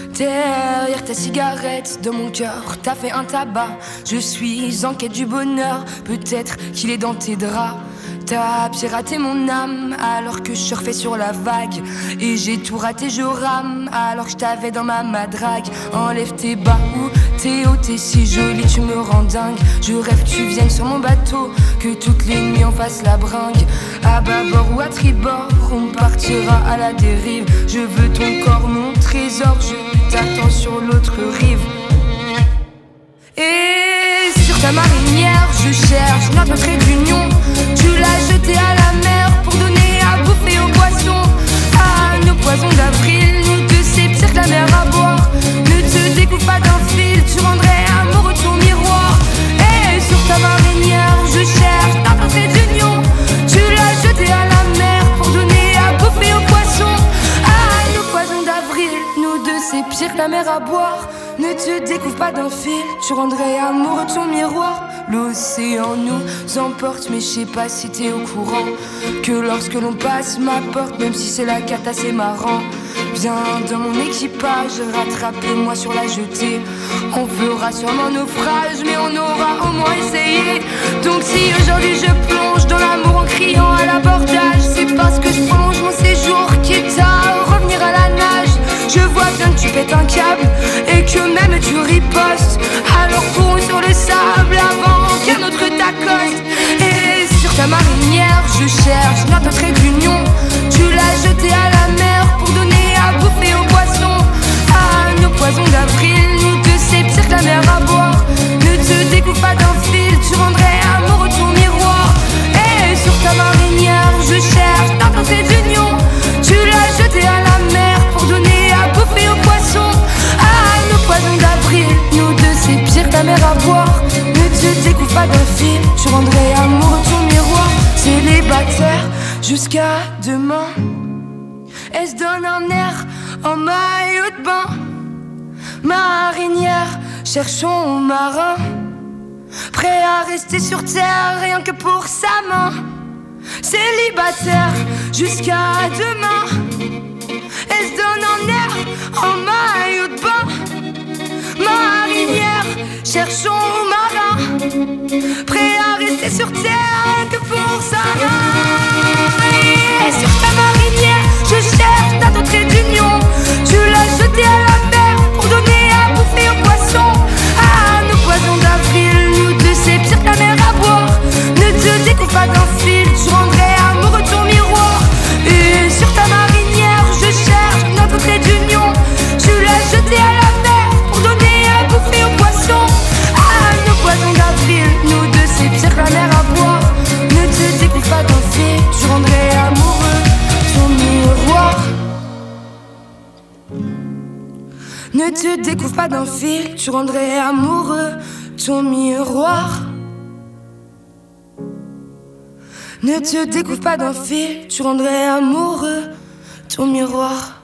Derrière ta cigarette, dans mon cœur, t'as fait un tabac. Je suis en quête du bonheur, peut-être qu'il est dans tes draps. T'as piraté mon âme alors que je surfais sur la vague. Et j'ai tout raté, je rame alors que je t'avais dans ma madrague. Enlève tes bas ou t'es haut, t'es si jolie, tu me rends dingue. Je rêve que tu viennes sur mon bateau, que toutes les nuits on fasse la bringue. À bâbord ou à tribord, on partira à la dérive. Je veux ton corps, mon trésor, je t'attends sur l'autre rive. Et sur ta marinière, je cherche notre trait d'union. Tu l'as jeté à la mer pour donner à bouffer aux poissons. À nos poisons d'avril, nous deux c'est pire que la mer à boire. Ne te découpe pas d'un fil, tu rendrais amoureux ton miroir. Et sur ta marinière, je cherche notre trait d'union. Tu l'as jeté à la mer pour donner à bouffer aux poissons. À nos poisons d'avril, nous deux c'est pire que la mer à boire. Ne te découvre pas d'un fil, tu rendrais amoureux ton miroir. L'océan nous emporte, mais je sais pas si t'es au courant que lorsque l'on passe ma porte, même si c'est la cata, c'est marrant. Viens dans mon équipage, rattrape-moi sur la jetée. On fera sûrement naufrage, mais on aura au moins essayé. Donc si aujourd'hui je plonge dans l'amour en criant à l'abordage, c'est parce que je prolonge mon séjour, quitte à revenir à la nage. Je vois bien que tu pètes un câble et que même tu ripostes. Alors cours sur le sable avant qu'un autre t'accoste. Et sur ta marinière, je cherche notre trait d'union. Tu l'as jeté à la mer pour donner à bouffer aux poissons. À nos poisons d'avril, nous deux c'est pire que la mer à boire. Ne te découpe pas d'un fil, tu rendrais amoureux ton miroir. Et sur ta marinière, je cherche notre trait d'union. Tu l'as jeté à la mer pour donner à bouffer aux poissons. À nos poisons d'avril, nous deux c'est pire que la mer à boire. Ne te découvre pas d'un fil, tu rendrais amoureux ton miroir. Célibataire jusqu'à demain, elle se donne un air en maillot de bain. Marinière, cherchons marin, prêt à rester sur terre rien que pour sa main. Célibataire jusqu'à demain, elle se donne un air en maillot de bain. Marinière, cherchons marin, prêt à rester sur terre que pour sa main. Et sur ta marinière, je cherche ta trait d'union. Tu l'as jeté à la mer pour donner à bouffer aux poissons. À nos poisons d'avril, nous deux c'est pire que la mer à boire. Ne te découvre pas d'un fil, tu rendrais amoureux ton miroir. Et sur ta marinière, je cherche notre trait d'union. Tu l'as jeté à la mer pour donner à bouffer aux poissons. À nos poisons d'avril, nous deux c'est pire que la mer à boire. Ne te découvre pas d'un fil, tu rendrais amoureux ton miroir. Ne te découvre pas d'un fil, tu rendrais amoureux ton miroir. Ne te découvre pas d'un fil, tu rendrais amoureux ton miroir.